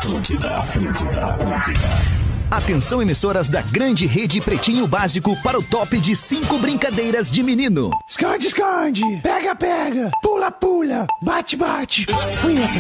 Atlântida. Atenção, emissoras da grande rede Pretinho Básico para o top de 5 brincadeiras de menino. Esconde, esconde. Pega, pega. Pula, pula. Bate, bate. Punheta.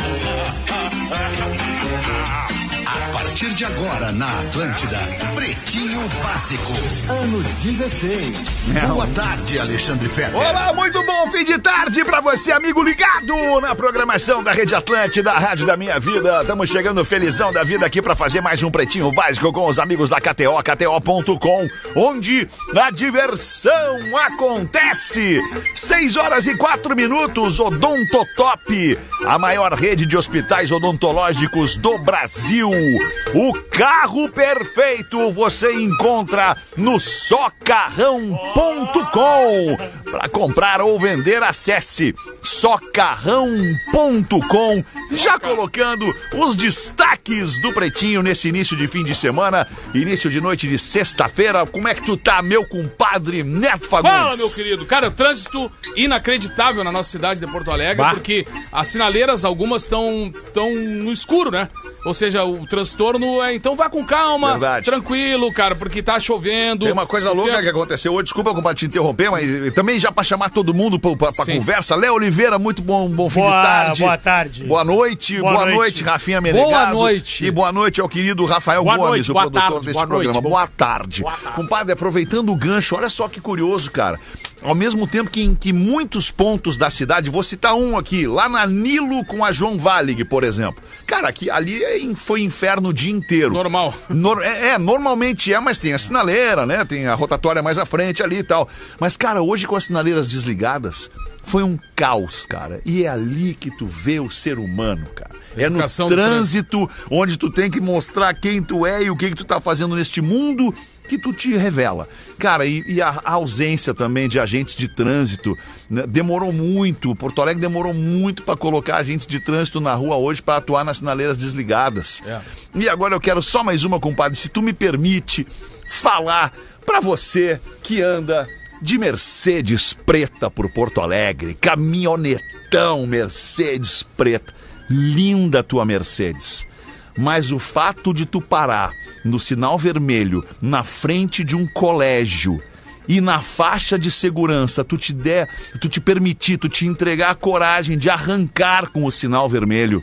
A partir de agora na Atlântida, Pretinho Básico, ano 16. Boa tarde, Alexandre Fetter. Olá, muito bom fim de tarde pra você, amigo ligado na programação da Rede Atlântida, a rádio da minha vida. Estamos chegando felizão da vida aqui pra fazer mais um Pretinho Básico com os amigos da KTO, KTO.com, onde a diversão acontece. 6h04, Odontotop, a maior rede de hospitais odontológicos do Brasil. O carro perfeito você encontra no socarrão.com. Para comprar ou vender, acesse socarrão.com. Já colocando os destaques do Pretinho nesse início de fim de semana, início de noite de sexta-feira. Como é que tu tá, meu compadre Neto Fagundes? Fala, meu querido. Cara, trânsito inacreditável na nossa cidade de Porto Alegre, porque as sinaleiras, algumas estão no escuro, né? Ou seja, o transtorno é... Então vá com calma, tranquilo, cara, porque tá chovendo. Tem uma coisa louca que aconteceu hoje, desculpa, compadre, te interromper, mas também já pra chamar todo mundo pra conversa. Léo Oliveira, muito bom fim de tarde. Boa tarde. Boa noite, boa noite, Rafinha Menegaso. Boa noite. E boa noite ao querido Rafael Gomes, o produtor deste programa. Boa tarde. Compadre, aproveitando o gancho, olha só que curioso, cara. Ao mesmo tempo que muitos pontos da cidade, vou citar um aqui, lá na Nilo com a João Valig, por exemplo. Cara, ali foi inferno o dia inteiro. Normal. Normalmente mas tem a sinaleira, né? Tem a rotatória mais à frente ali e tal. Mas, cara, hoje com as sinaleiras desligadas, foi um caos, cara. E é ali que tu vê o ser humano, cara. É no trânsito, onde tu tem que mostrar quem tu é e o que tu tá fazendo neste mundo, que tu te revela. Cara, e a ausência também de agentes de trânsito, né? Demorou muito, Porto Alegre demorou muito para colocar agentes de trânsito na rua hoje para atuar nas sinaleiras desligadas. E agora eu quero só mais uma, compadre, se tu me permite falar para você que anda de Mercedes preta por Porto Alegre, caminhonetão Mercedes preta, linda tua Mercedes. Mas o fato de tu parar no sinal vermelho, na frente de um colégio, e na faixa de segurança tu te entregar a coragem de arrancar com o sinal vermelho,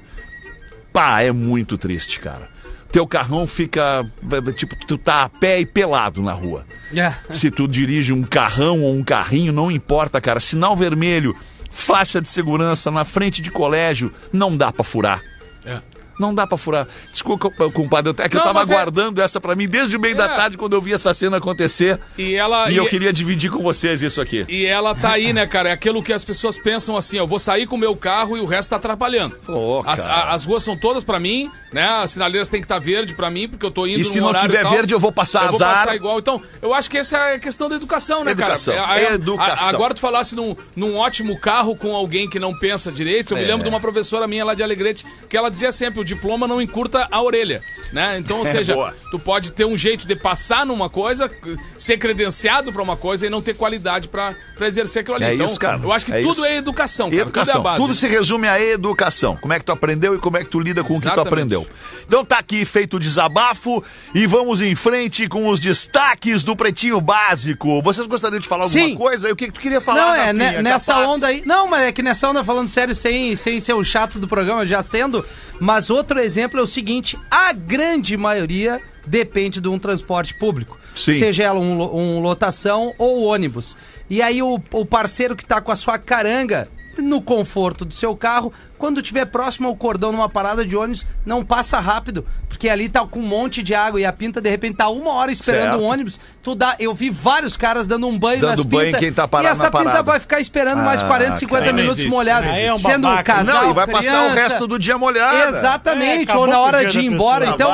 é muito triste, cara. Teu carrão fica, tipo, tu tá a pé e pelado na rua. Se tu dirige um carrão ou um carrinho, não importa, cara. Sinal vermelho, faixa de segurança na frente de colégio, não dá pra furar. Não dá pra furar. Desculpa, compadre, eu tava aguardando essa pra mim desde o meio da tarde, quando eu vi essa cena acontecer. E eu queria dividir com vocês isso aqui. E ela tá aí, né, cara? É aquilo que as pessoas pensam assim, eu vou sair com o meu carro e o resto tá atrapalhando. As ruas são todas pra mim, né? As sinaleiras tem que estar verde pra mim, porque eu tô indo no horário. E se não tiver verde, eu vou passar azar. Eu vou passar igual. Então, eu acho que essa é a questão da educação, né, cara? Educação. Agora tu falasse num ótimo carro com alguém que não pensa direito, eu me lembro de uma professora minha lá de Alegrete, que ela dizia sempre, o diploma não encurta a orelha, né? Então, ou seja, tu pode ter um jeito de passar numa coisa, ser credenciado pra uma coisa e não ter qualidade pra exercer aquilo ali. Então, isso, cara. Eu acho que tudo é educação, cara. Educação. Tudo é a base. Tudo se resume a educação. Como é que tu aprendeu e como é que tu lida com o que tu aprendeu. Então tá aqui feito o desabafo e vamos em frente com os destaques do Pretinho Básico. Vocês gostariam de falar alguma coisa? O que tu queria falar? Não, nessa onda aí... Não, mas é que nessa onda, falando sério, sem ser o chato do programa, já sendo... Mas outro exemplo é o seguinte, a grande maioria depende de um transporte público. Sim. Seja ela um lotação ou ônibus. E aí o parceiro que tá com a sua caranga no conforto do seu carro, quando estiver próximo ao cordão numa parada de ônibus, não passa rápido, porque ali tá com um monte de água e a pinta de repente tá 1 hora esperando o ônibus. Eu vi vários caras dando um banho nas pintas, quem tá parado, e essa pinta vai ficar esperando mais 40, 50 minutos molhada, sendo um casal, e vai passar o resto do dia molhada. Exatamente, ou na hora de ir embora. Então,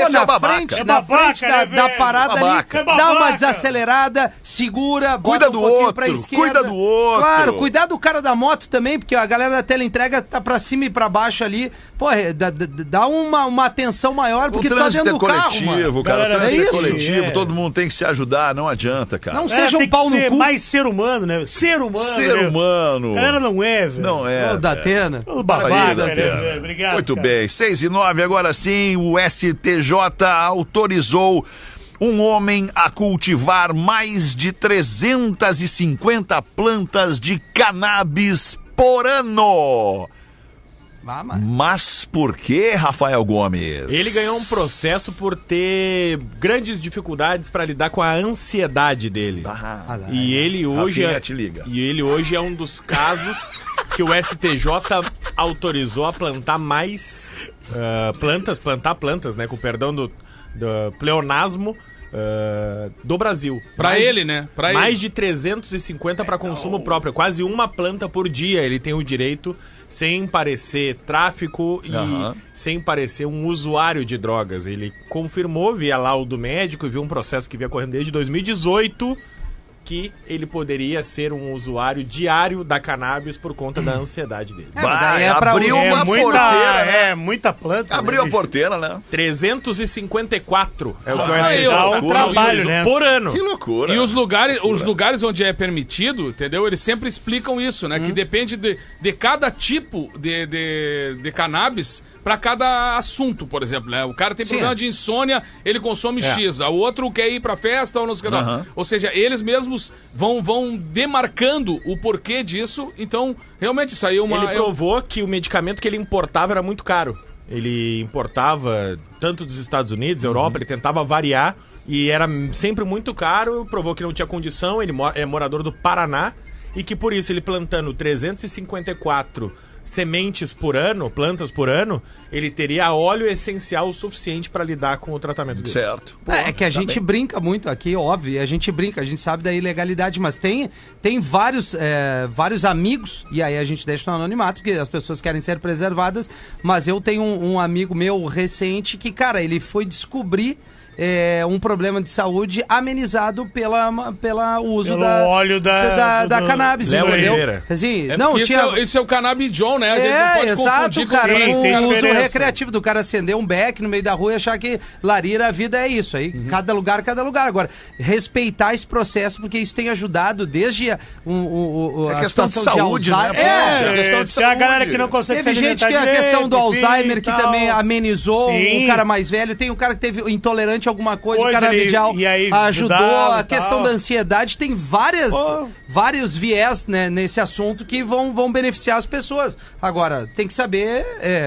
na frente da parada ali, dá uma desacelerada, segura, bota um pouquinho pra esquerda. Cuida do outro. Claro, cuidar do cara da moto também, porque a galera da teleentrega tá pra cima e pra baixo ali, pô, dá uma atenção maior, porque tu tá dentro do carro, mano. Cara, o trânsito é coletivo, todo mundo tem que se ajudar, não adianta, cara. Não seja um pau no cu. Mais ser humano, né? Ser humano. A galera não é, velho. Não é. Ô, Datena. Ô, babado, velho. Obrigado. Muito bem, 6:09, agora sim, o STJ autorizou um homem a cultivar mais de 350 plantas de cannabis por ano. Mas por que, Rafael Gomes? Ele ganhou um processo por ter grandes dificuldades para lidar com a ansiedade dele. E ele hoje é um dos casos que o STJ autorizou a plantar mais plantar plantas, né, com perdão do pleonasmo, do Brasil. Pra ele, né? Mais de 350 para consumo próprio. Quase uma planta por dia ele tem o direito, sem parecer tráfico e sem parecer um usuário de drogas. Ele confirmou via laudo médico e viu um processo que vinha correndo desde 2018 que ele poderia ser um usuário diário da cannabis por conta da ansiedade dele. Abriu uma porteira, né? Muita planta. Abriu a porteira, né? 354 é o que dá um trabalho, né? Por ano. Que loucura. E os lugares onde é permitido, entendeu? Eles sempre explicam isso, né? Que depende de cada tipo de cannabis pra cada assunto, por exemplo, né? O cara tem problema de insônia, ele consome X. O outro quer ir pra festa ou não sei o que. Ou seja, eles mesmos vão demarcando o porquê disso. Então, realmente, isso aí é uma... Ele provou que o medicamento que ele importava era muito caro. Ele importava tanto dos Estados Unidos, Europa, ele tentava variar e era sempre muito caro. Provou que não tinha condição, ele é morador do Paraná e que por isso ele plantando 354 sementes por ano, plantas por ano, ele teria óleo essencial o suficiente para lidar com o tratamento dele. Certo. É que a gente brinca muito aqui, óbvio, a gente sabe da ilegalidade, mas tem vários amigos, e aí a gente deixa no anonimato, porque as pessoas querem ser preservadas, mas eu tenho um amigo meu recente que, cara, ele foi descobrir um problema de saúde amenizado pela uso pelo óleo da cannabis, entendeu? Assim, isso é o canabidiol, né? A gente não pode confundir cara, com o uso recreativo do cara acender um beck no meio da rua e achar que lareira a vida é isso. Aí cada lugar. Agora, respeitar esse processo, porque isso tem ajudado desde a questão de saúde, né? É questão de saúde. A galera que não consegue Teve gente que a questão do Alzheimer que também amenizou, o cara mais velho. Tem um cara que teve intolerante alguma coisa, o canabidiol ajudou. A questão da ansiedade, tem vários viés, né, nesse assunto que vão beneficiar as pessoas. Agora, tem que saber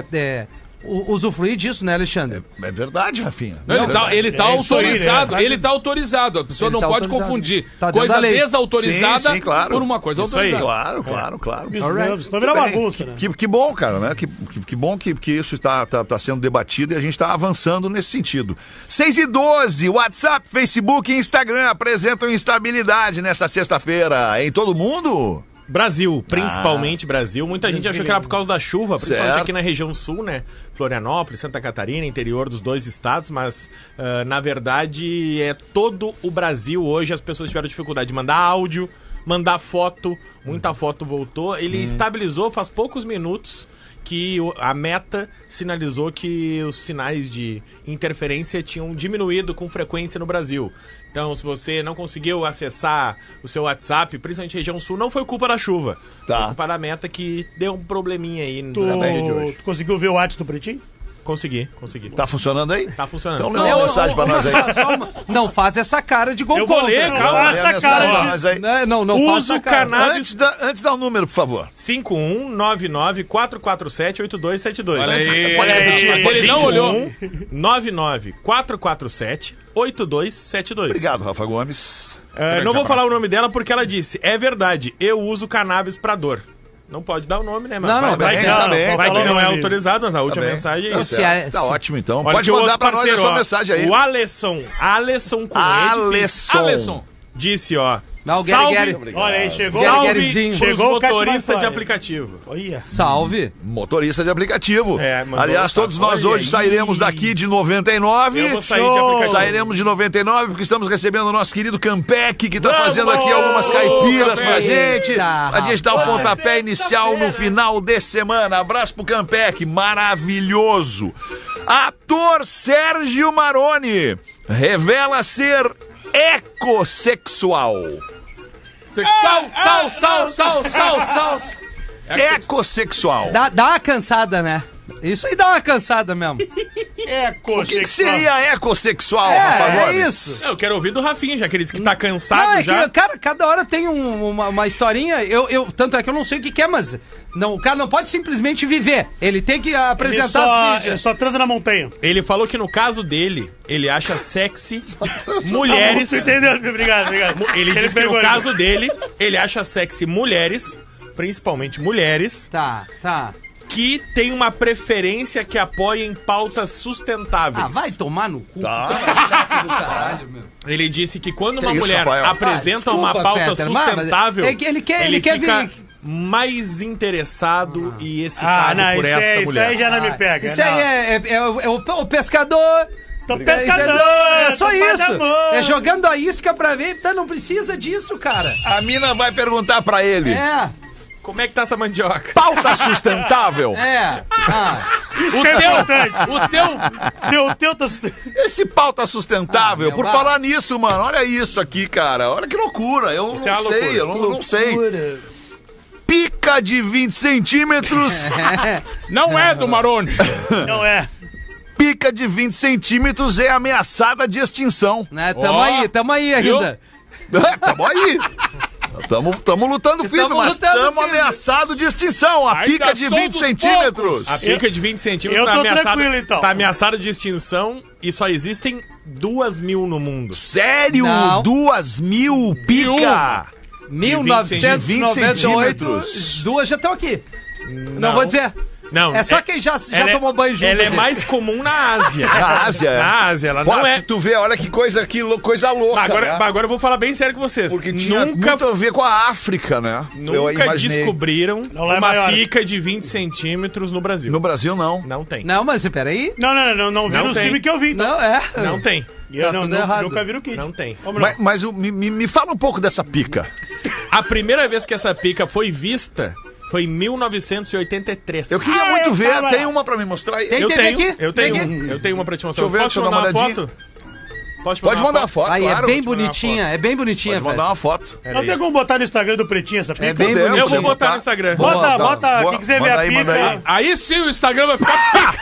usufruir disso, né, Alexandre? É verdade, Rafinha. Ele tá autorizado. Ele tá autorizado. A pessoa não pode confundir coisa desautorizada por uma coisa autorizada. Claro. Estou vendo bagunça, né? Que bom, cara, né? Que bom que isso está sendo debatido e a gente está avançando nesse sentido. 6:12, WhatsApp, Facebook e Instagram apresentam instabilidade nesta sexta-feira. Em todo mundo? Brasil, principalmente Brasil. Muita gente achou que era por causa da chuva, principalmente aqui na região sul, né? Florianópolis, Santa Catarina, interior dos dois estados, mas na verdade é todo o Brasil hoje. As pessoas tiveram dificuldade de mandar áudio, mandar foto, muita foto voltou. Ele estabilizou faz poucos minutos que a Meta sinalizou que os sinais de interferência tinham diminuído com frequência no Brasil. Então, se você não conseguiu acessar o seu WhatsApp, principalmente região sul, não foi culpa da chuva. Foi culpa da Meta que deu um probleminha aí no dia de hoje. Tu conseguiu ver o WhatsApp do Pretinho? Consegui. Tá funcionando aí? Tá funcionando. Então lê uma mensagem pra nós aí. Não faz essa cara de gol contra. Eu vou ler, calma. Essa cara. Não usa o cannabis. Antes dá um número, por favor. 5199-447-8272. Olha aí. Pode repetir. Ele não olhou. 99-447-8272. Obrigado, Rafa Gomes. Não vou falar o nome dela porque ela disse, é verdade, eu uso cannabis pra dor. Não pode dar o nome, né? Mas vai que não é autorizado, mas a última mensagem é isso. Tá ótimo, então. Pode mandar pra nós a sua mensagem aí. O Alisson com Alisson disse, Olha aí, chegou o motorista de aplicativo. Salve. Motorista de aplicativo. Aliás, todos nós hoje sairemos daqui de 99. Eu vou sair de aplicativo. Sairemos de 99 porque estamos recebendo o nosso querido Campec, que tá fazendo aqui algumas caipiras pra gente. A gente dá o pontapé inicial no final de semana. Abraço pro Campec, maravilhoso. Ator Sérgio Maroni revela ser ecossexual. Ecossexual. Dá uma cansada, né? Isso aí dá uma cansada mesmo. O que seria ecossexual, Rafa Gomes? É isso. Eu quero ouvir do Rafinha, já que ele disse que tá cansado já. Cara, cada hora tem uma historinha. Tanto é que eu não sei o que é, mas o cara não pode simplesmente viver. Ele tem que apresentar as mídias. Ele só transa na montanha. Ele falou que no caso dele, ele acha sexy mulheres. Entendeu? Obrigado. Ele disse que no caso dele, ele acha sexy mulheres, principalmente mulheres. Tá. Que tem uma preferência que apoia em pautas sustentáveis. Vai tomar no cu. Tá. Chato do caralho, meu. Ele disse que quando uma isso, mulher Rafael? apresenta uma pauta Fetter, sustentável, ele quer fica vir. mais interessado e excitado por esta mulher. Isso aí já não me pega. Isso aí é o pescador. Tô pescador. É só isso. É jogando a isca pra ver. Então não precisa disso, cara. A mina vai perguntar pra ele. Como é que tá essa mandioca? Pauta sustentável? Isso que é importante. O teu tá sustentável. Esse pauta sustentável, por falar nisso, mano, olha isso aqui, cara. Olha que loucura. Eu não sei. Pica de 20 centímetros. Não é do Maroni. Não é. Pica de 20 centímetros é ameaçada de extinção. Tamo aí ainda. Tamo aí. Tamo lutando firme, mas estamos ameaçados de extinção. A pica de 20 centímetros. A pica de 20 centímetros tá ameaçada de extinção e só existem 2.000 no mundo. Sério? 2.000 pica? 1998. Duas já estão aqui. Não vou dizer. Não, só quem já tomou banho junto. Ela é mais comum na Ásia. Na Ásia, ela não é. Tu vê, olha que coisa louca. Agora eu vou falar bem sério com vocês. Porque tinha muito a ver com a África, né? Nunca descobriram uma pica de 20 centímetros no Brasil. No Brasil, não. Não tem. Não, mas peraí. Não vi no filme que eu vi. Então. Não tem. Nunca vi no kit. Não tem. Mas me fala um pouco dessa pica. A primeira vez que essa pica foi vista foi em 1983. Eu queria muito ver. Tem uma pra me mostrar aí? Eu tenho uma pra te mostrar. Deixa eu ver, Posso mandar uma foto? Pode mandar uma foto, aí, claro. É bem bonitinha, Pode mandar uma foto. Não tem como botar no Instagram do Pretinho essa pica? É bem bonitinha. Eu vou botar no Instagram. Bota, quem quiser ver a pica. Aí sim o Instagram vai ficar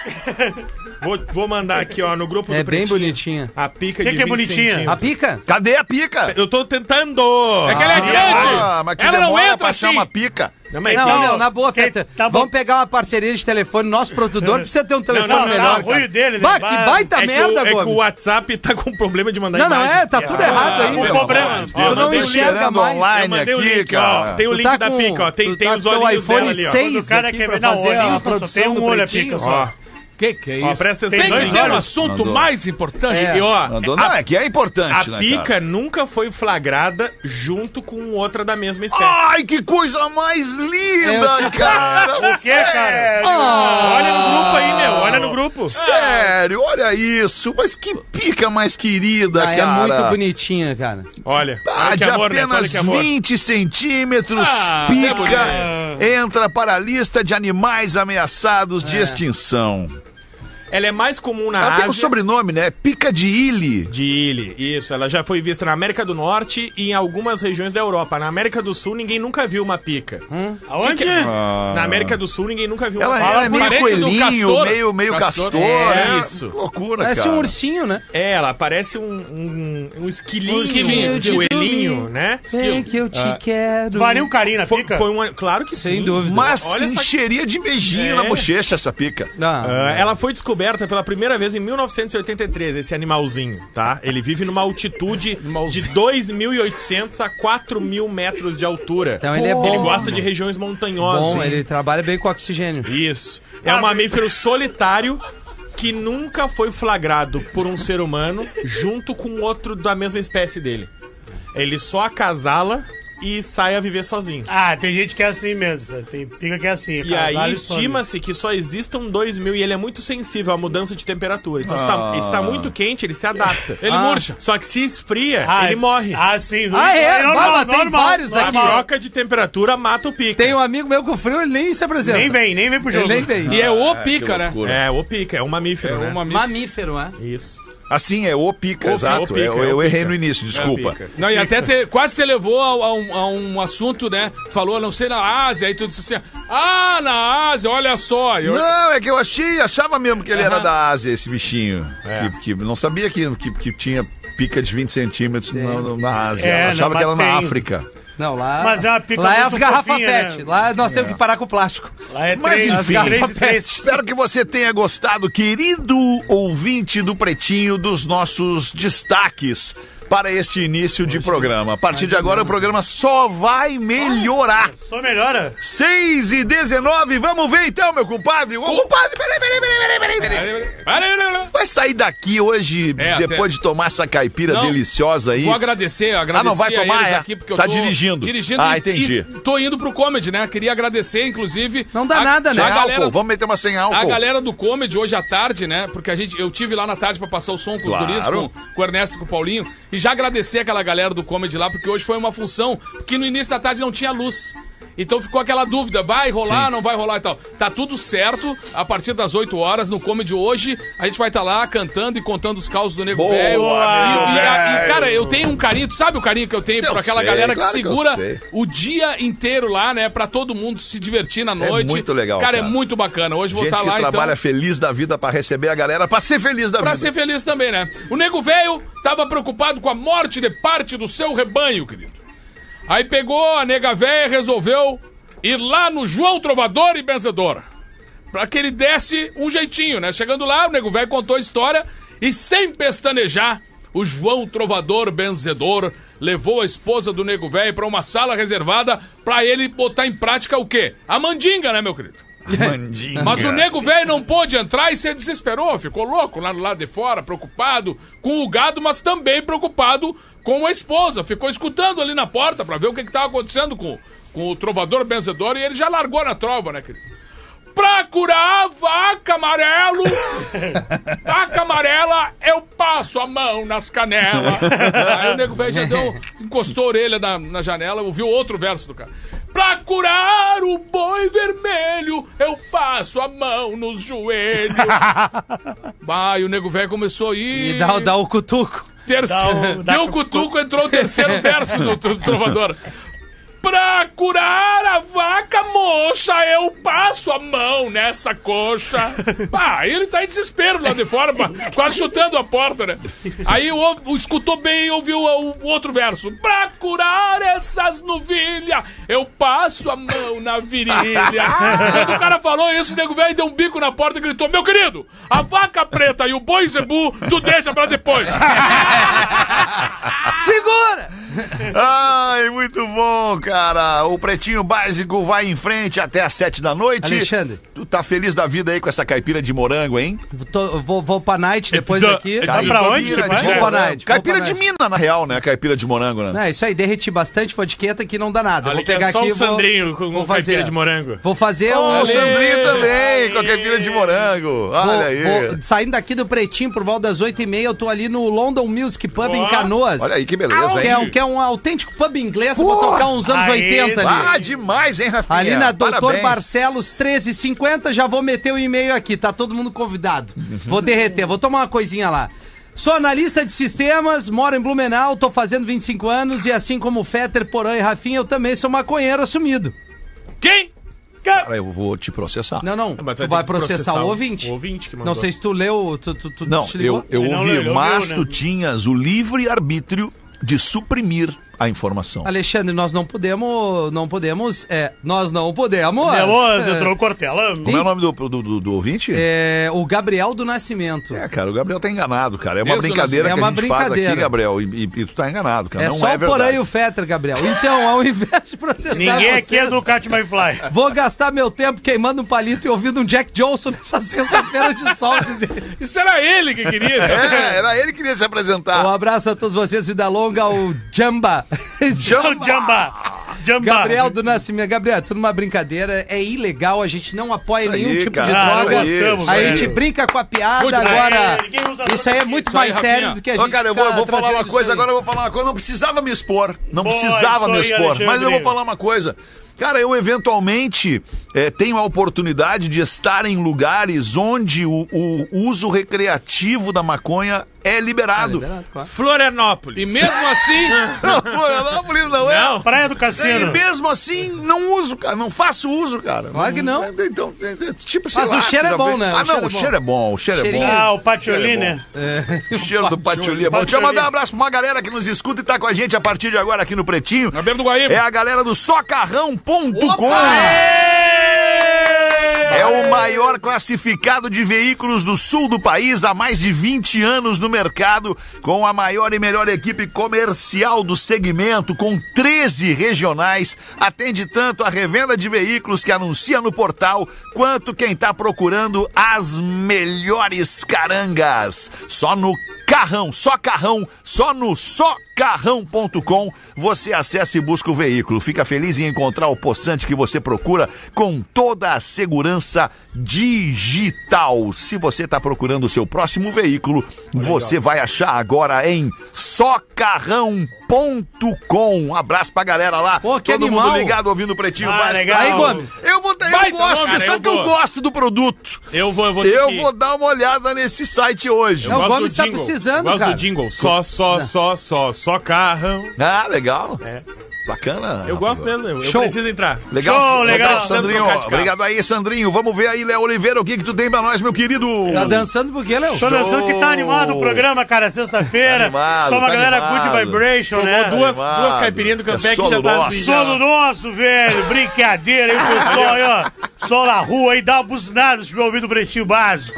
Vou mandar aqui, ó, no grupo do Pretinho. É bem bonitinha. A pica de 20 que é bonitinha? A pica? Cadê a pica? Eu tô tentando. É que ela é grande. Mas que Ela não demora entra pra achar assim. uma pica. Não, na boa, Feta. Vamos pegar uma parceria de telefone. Nosso produtor precisa ter um telefone melhor. O ruim dele, né? Que baita merda, Gomes. É que o WhatsApp tá com problema de mandar imagem. Tá tudo errado aí. O problema. Tu não enxerga mais. Online aqui, cara. Tem o link da pica, ó. Tem os olhinhos dela ali, ó. O cara quer ver na olhinho, só tem um olho a pica só. Que é isso? Presta atenção. Tem que ter um assunto mais importante. E ó, é que é importante, né, a pica nunca foi flagrada junto com outra da mesma espécie. Ai, que coisa mais linda, cara! O que, cara? Olha no grupo aí, meu. Olha no grupo. Sério, olha isso. Mas que pica mais querida, cara. É muito bonitinha, cara. Olha. De apenas 20 centímetros, pica entra para a lista de animais ameaçados de extinção. Ela é mais comum na Ásia. Ela tem um sobrenome, né? Pica de Illy. De Illy, isso. Ela já foi vista na América do Norte e em algumas regiões da Europa. Na América do Sul, ninguém nunca viu uma pica. Aonde? Na América do Sul, ninguém nunca viu uma pica. Ela é meio coelhinho, meio castor. Isso. Loucura, parece cara. Um ursinho, né? Ela parece um esquilinho, de coelhinho, né? Sei que eu te quero. Faria um carinho na pica? Claro que sim. Sem dúvida. Mas encheria de beijinho na bochecha essa pica. Ela foi descoberta pela primeira vez em 1983, esse animalzinho, tá? Ele vive numa altitude de 2.800 a 4.000 metros de altura. Então ele é bom. Ele gosta de regiões montanhosas. Bom, ele trabalha bem com oxigênio. Isso. É um mamífero solitário que nunca foi flagrado por um ser humano junto com outro da mesma espécie dele. Ele só acasala e sai a viver sozinho. Ah, tem gente que é assim mesmo. Tem pica que é assim. E aí estima-se que só existam 2.000 e ele é muito sensível à mudança de temperatura. Então se está muito quente, ele se adapta. Ele murcha. Só que se esfria, ele morre. Sim. Normal, tem vários aqui. A troca de temperatura mata o pica. Tem um amigo meu com frio, ele nem se apresenta. Nem vem pro jogo. Ele nem vem. E é o pica, né? É o pica, é um mamífero, né? Mamífero, é? Isso. Assim, é o pica, exato. Eu errei no início, desculpa. Não, e até quase te levou a um assunto, né? Tu falou, não sei, na Ásia, aí tu disse assim, na Ásia, olha só. Não, é que eu achava mesmo que ele era da Ásia, esse bichinho. Que não sabia que tinha pica de 20 centímetros na Ásia. Eu achava que era na África. Não, lá. Mas é uma pica lá é as garrafas fofinha, PET. Né? Lá nós temos que parar com o plástico. Lá é Mas enfim, 3. Espero que você tenha gostado, querido ouvinte do Pretinho, dos nossos destaques para este início de programa. A partir de agora o programa só vai melhorar. Só melhora. 6h19, vamos ver então, meu compadre. Ô, compadre, peraí. Vai sair daqui hoje, depois de tomar essa caipira deliciosa aí. Vou agradecer não vai tomar, aqui, porque eu tá tô dirigindo. Entendi. E tô indo pro Comedy, né? Queria agradecer, inclusive... Não dá nada, né? Sem álcool, vamos meter uma sem álcool. A galera do Comedy hoje à tarde, né? Porque eu tive lá na tarde pra passar o som com os guris, com o Ernesto e com o Paulinho. E já agradecer aquela galera do Comedy lá, porque hoje foi uma função que no início da tarde não tinha luz. Então ficou aquela dúvida, vai rolar, não vai rolar e tal. Tá tudo certo, a partir das 8 horas no Comedy hoje, a gente vai estar lá cantando e contando os causos do Nego Velho. E, cara, eu tenho um carinho, tu sabe o carinho que eu tenho por aquela galera que segura o dia inteiro lá, né, pra todo mundo se divertir na noite. É muito legal, cara. É muito bacana. Hoje vou estar lá, então... trabalha feliz da vida pra receber a galera, pra ser feliz da vida. Pra ser feliz também, né? O Nego Velho tava preocupado com a morte de parte do seu rebanho, querido. Aí pegou a nega véia e resolveu ir lá no João Trovador e Benzedor. Pra que ele desse um jeitinho, né? Chegando lá, o nego velho contou a história e sem pestanejar, o João Trovador Benzedor levou a esposa do nego velho pra uma sala reservada pra ele botar em prática o quê? A mandinga, né, meu querido? Mandinga. Mas o nego velho não pôde entrar e se desesperou, ficou louco lá do lado de fora, preocupado com o gado, mas também preocupado com a esposa. Ficou escutando ali na porta pra ver o que tava acontecendo com o Trovador Benzedor e ele já largou na trova, né, querido? Pra curar a vaca amarela, eu passo a mão nas canelas. Aí o nego velho já encostou a orelha na janela, ouviu outro verso do cara. Pra curar o boi vermelho, eu passo a mão nos joelhos. E o nego velho começou a ir... E dá o cutuco. Deu o cutuco, entrou o terceiro verso do Trovador. Pra curar a vaca moça, eu passo a mão nessa coxa. Ele tá em desespero lá de fora, quase chutando a porta, né? Aí escutou bem e ouviu o outro verso. Pra curar essas novilhas, eu passo a mão na virilha. Quando o cara falou isso, o nego velho deu um bico na porta e gritou: meu querido, a vaca preta e o boi zebu, tu deixa pra depois. Segura! Ai, muito bom, cara. O Pretinho Básico vai em frente até às 7 da noite. Alexandre, tu tá feliz da vida aí com essa caipira de morango, hein? Vou pra night depois aqui. Vai pra onde? Vou pra night. Caipira de mina, na real, né? Caipira de morango, né? Não, isso aí, derreti bastante vodqueta que não dá nada. Vou pegar só aqui o Sandrinho com caipira de morango. Vou fazer o Sandrinho também, com a caipira de morango. Olha aí. Saindo daqui do Pretinho por volta das 8h30, eu tô ali no London Music Pub em Canoas. Olha aí, que beleza, hein? Que é um autêntico pub inglês, vou tocar uns anos 80 ali. Demais, hein, Rafinha? Ali na Doutor Barcelos 1350, já vou meter o e-mail aqui, tá todo mundo convidado. Vou derreter, vou tomar uma coisinha lá. Sou analista de sistemas, moro em Blumenau, tô fazendo 25 anos e assim como o Fetter, Porã e Rafinha, eu também sou maconheiro assumido. Quem? Cara, eu vou te processar. Não, tu vai processar o ouvinte. O ouvinte que mandou. Não sei se tu leu, Não, eu ouvi, mas tu tinhas o livre arbítrio de suprimir a informação. Alexandre, nós não podemos... Entrou Cortella. Como é o nome do ouvinte? O Gabriel do Nascimento. Cara, o Gabriel tá enganado, cara. É uma brincadeira que a gente faz aqui, Gabriel, e tu tá enganado, cara. Não só o Porã e o Fetter, Gabriel. Então, ao invés de processar ninguém aqui é do Cat My Fly. Vou gastar meu tempo queimando um palito e ouvindo um Jack Johnson nessa sexta-feira de sol. Isso era ele que queria. Era ele que queria se apresentar. Um abraço a todos vocês, vida longa, o Jamba. Jamba. Gabriel do Nascimento. Gabriel, tudo uma brincadeira, é ilegal, a gente não apoia nenhum tipo de droga. A gente brinca com a piada agora. Isso aí é muito mais sério do que a gente. Cara, eu vou falar uma coisa agora, não precisava me expor. Não precisava me expor, mas eu vou falar uma coisa. Cara, eu eventualmente tenho a oportunidade de estar em lugares onde o uso recreativo da maconha é liberado. Claro. Florianópolis. E mesmo assim... Não, Florianópolis não é. Não. Praia do Cassino. E mesmo assim, não uso, cara. Não faço uso, cara. Claro que não. Então, tipo, mas o cheiro é bom, né? O cheiro é bom. O cheiro é bom. Ah, o Patioli, né? O cheiro do Patioli é bom. Deixa eu mandar um abraço pra uma galera que nos escuta e tá com a gente a partir de agora aqui no Pretinho. Na beira do Guaíba. É a galera do socarrão.com. É o maior classificado de veículos do sul do país há mais de 20 anos no mercado, com a maior e melhor equipe comercial do segmento, com 13 regionais. Atende tanto a revenda de veículos que anuncia no portal, quanto quem está procurando as melhores carangas. Só no Carrão, só no socarrão.com você acessa e busca o veículo. Fica feliz em encontrar o possante que você procura com toda a segurança digital. Se você está procurando o seu próximo veículo, você vai achar agora em socarrão.com. Um abraço pra galera lá. Pô, que todo animal. mundo ligado ouvindo o Pretinho Básico. Legal. Aí, Gomes. Eu gosto, você sabe que eu gosto do produto. Eu vou dar uma olhada nesse site hoje. O Gomes tá precisando, cara. cara. Do jingle. Só carrão. Ah, legal. Bacana. Eu gosto mesmo. Eu Show. preciso entrar. Legal. Show, legal. Sandrinho. Obrigado aí, Sandrinho. Vamos ver aí, Léo Oliveira, o que tu tem pra nós, meu querido? Tá dançando por quê, Léo? Tô dançando que tá animado o programa, cara, sexta-feira. Só uma galera good vibration, né? Duas caipirinhas do Campé que já tá assim. Solo nosso, velho. Brincadeira aí, pessoal aí, ó. Sol na rua aí, dá uma buzinada se tiver ouvido o Pretinho Básico.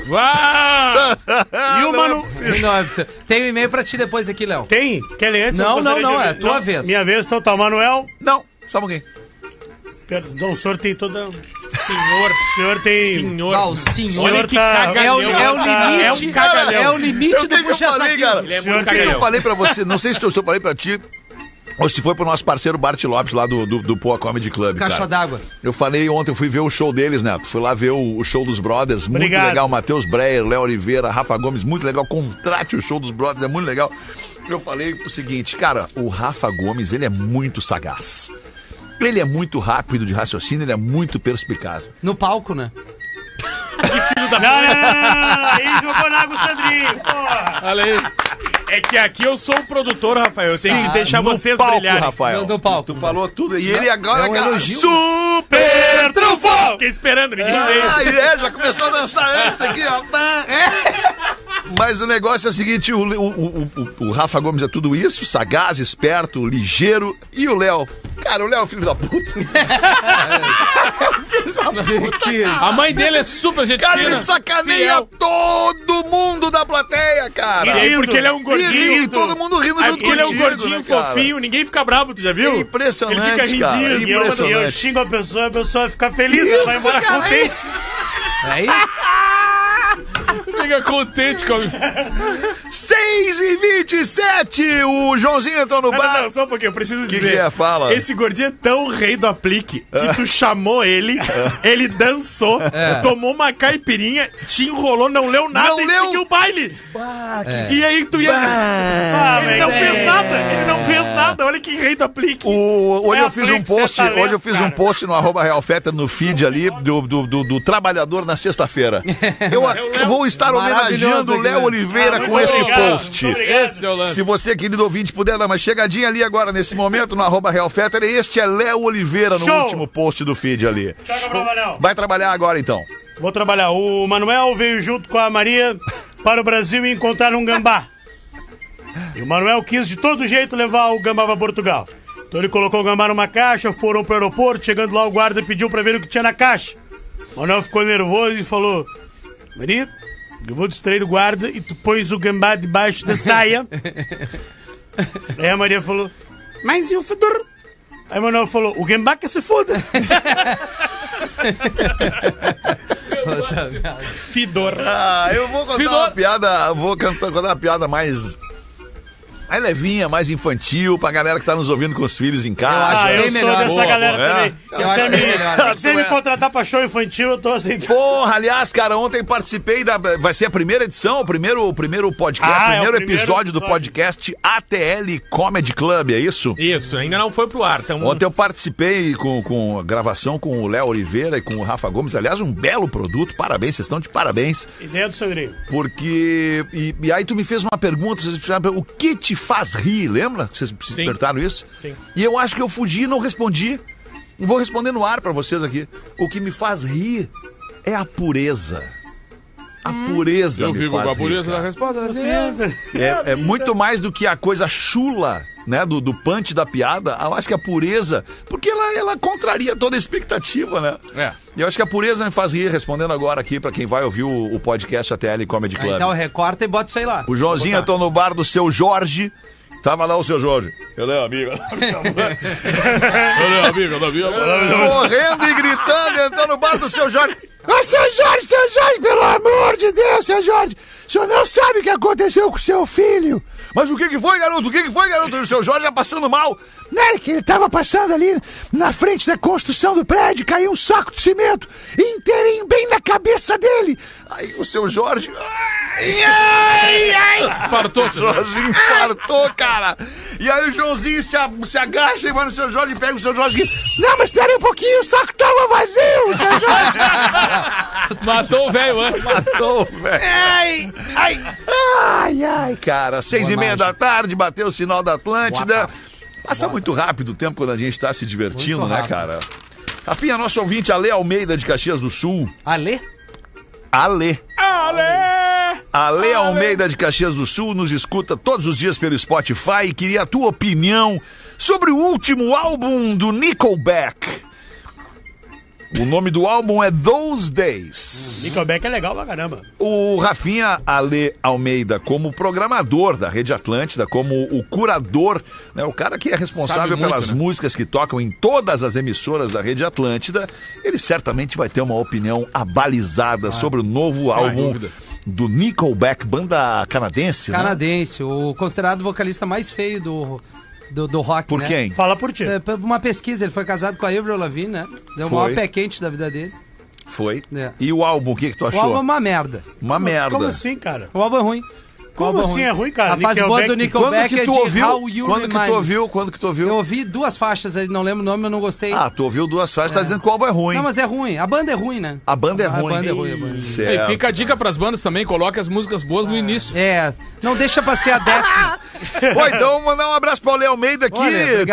E o mano... Tem um e-mail pra ti depois aqui, Léo. Tem? Quer ler antes? Não, é tua vez. Minha vez, então tá, Manuel. Não, só um pouquinho. Perdão, o senhor tem toda... O senhor tem... Senhor. Ah, o senhor Olha que cagalhão. é o limite. É o limite do puxa-saco. Eu falei pra você, não sei se eu falei pra ti, ou se foi pro nosso parceiro Bart Lopes lá do Poa Comedy Club, Caixa d'água. Eu falei ontem, eu fui ver o show deles, né? Fui lá ver o show dos Brothers, muito legal. Matheus Breyer, Léo Oliveira, Rafa Gomes, muito legal. Contrate o show dos Brothers, é muito legal. Eu falei o seguinte, cara, o Rafa Gomes, ele é muito sagaz. Ele é muito rápido de raciocínio, ele é muito perspicaz. No palco, né? Não. Aí jogou na água o Sandrinho, porra. Olha aí. É que aqui eu sou o produtor, Rafael. Eu tenho que deixar vocês palco, brilharem. Rafael. No palco. Tu falou tudo. E ele agora... Super trufo! Fiquei esperando, ninguém veio. Já começou a dançar antes aqui, ó. Mas o negócio é o seguinte, o Rafa Gomes é tudo isso, sagaz, esperto, ligeiro. E o Léo? Cara, o Léo é o filho da puta. A mãe dele é super gente Cara, ele sacaneia todo mundo da plateia, cara. E aí, porque ele é um gordinho. E todo mundo rindo junto contigo, ele é um gordinho, né, fofinho, ninguém fica bravo, tu já viu? É impressionante, ele fica ridinho, cara. E eu xingo a pessoa fica feliz, ela vai embora contente. É isso? Fica contente com... 6h27, o Joãozinho entrou no bar. Não, só um pouquinho, eu preciso dizer. Que é? Fala. Esse gordinho é tão rei do aplique que tu chamou ele, ele dançou, tomou uma caipirinha, te enrolou, não leu nada e seguiu o baile. E aí tu ia... Ele não fez nada, olha que rei do aplique. Hoje eu fiz um post no @realfetter no feed ali do trabalhador na sexta-feira. Eu vou estar homenageando o Léo Oliveira com este post. Esse é o lance. Se você, querido ouvinte, puder dar uma chegadinha ali agora, nesse momento, no @realfetter, este é Léo Oliveira no último post do feed ali. Vai trabalhar agora, então. Vou trabalhar. O Manuel veio junto com a Maria para o Brasil e encontrar um gambá. E o Manuel quis de todo jeito levar o gambá pra Portugal. Então ele colocou o gambá numa caixa, foram pro aeroporto, chegando lá o guarda pediu pra ver o que tinha na caixa. O Manuel ficou nervoso e falou: Maria, eu vou distrair o guarda e tu pões o gambá debaixo da saia. Aí a Maria falou: mas e o fedor? Aí o Manuel falou: o gambá que se foda. Fidor. Eu vou contar uma piada, contar uma piada mais levinha, mais infantil, pra galera que tá nos ouvindo com os filhos em casa. Eu sou dessa galera também. melhor. Se você me contratar pra show infantil, eu tô aceitando. Porra, aliás, cara, ontem participei vai ser a primeira edição, o primeiro podcast, primeiro episódio do podcast ATL Comedy Club, é isso? Isso, ainda não foi pro ar. Ontem eu participei com a gravação com o Léo Oliveira e com o Rafa Gomes, aliás, um belo produto, parabéns, vocês estão de parabéns. Ideia do Sandrinho. Porque, e aí tu me fez uma pergunta, vocês precisavam, o que te faz rir, lembra? Vocês perguntaram isso? Sim. E eu acho que eu fugi e não respondi. Vou responder no ar pra vocês aqui. O que me faz rir é a pureza. A pureza eu me fico faz com a rir, pureza cara. da resposta. Assim, É muito mais do que a coisa chula, né, do punch da piada. Eu acho que a pureza, porque ela contraria toda a expectativa, né? E eu acho que a pureza me faz rir, respondendo agora aqui pra quem vai ouvir o podcast ATL Comedy Club. Então recorta e bota isso aí lá. O Joãozinho, eu tô no bar do Seu Jorge. Tava lá o Seu Jorge. Ele é amigo. Correndo e gritando, entrando no bar do Seu Jorge. Seu Jorge, pelo amor de Deus, Seu Jorge. O senhor não sabe o que aconteceu com o seu filho. Mas o que foi, garoto? O que foi, garoto? O Seu Jorge já passando mal. Não é que ele tava passando ali na frente da construção do prédio, caiu um saco de cimento inteirinho bem na cabeça dele. Aí o Seu Jorge... Fartou, o Jorginho infartou, cara. E aí o Joãozinho se agacha e vai no Seu Jorge e pega o Seu Jorge e... Não, mas espera aí um pouquinho, o saco tava vazio, Seu Jorge. Matou o velho antes. Matou o velho. Ai, cara, 6:30 da tarde, bateu o sinal da Atlântida. Passa muito rápido o tempo quando a gente tá se divertindo, né, cara? Rafinha, nosso ouvinte, Ale Almeida de Caxias do Sul. Ale Almeida de Caxias do Sul nos escuta todos os dias pelo Spotify e queria a tua opinião sobre o último álbum do Nickelback. O nome do álbum é Those Days. Nickelback é legal pra caramba. O Rafinha Ale Almeida, como programador da Rede Atlântida, como o curador, né, o cara que é responsável pelas músicas que tocam em todas as emissoras da Rede Atlântida, ele certamente vai ter uma opinião abalizada sobre o novo álbum do Nickelback, banda canadense, Canadense, né? O considerado vocalista mais feio do rock, Por né? quem? Fala por ti. Por uma pesquisa, ele foi casado com a Avril Lavigne, né? Deu o maior pé quente da vida dele. Foi. É. E o álbum, o que tu achou? O álbum é uma merda. Uma merda. Como assim, cara? O álbum é ruim. Como assim é ruim, cara? A fase boa do Nickelback é de How You Quando que tu ouviu? Quando que tu ouviu? Eu ouvi 2 faixas ali, não lembro o nome, eu não gostei. Ah, tu ouviu 2 faixas, tá dizendo que o álbum é ruim. Não, mas é ruim. A banda é ruim, né? A banda é ruim. A banda é ruim. Certo. E fica a dica pras bandas também, coloque as músicas boas no início. É, não deixa pra ser a 10ª. Pô, então mandar um abraço pro Ale Almeida aqui.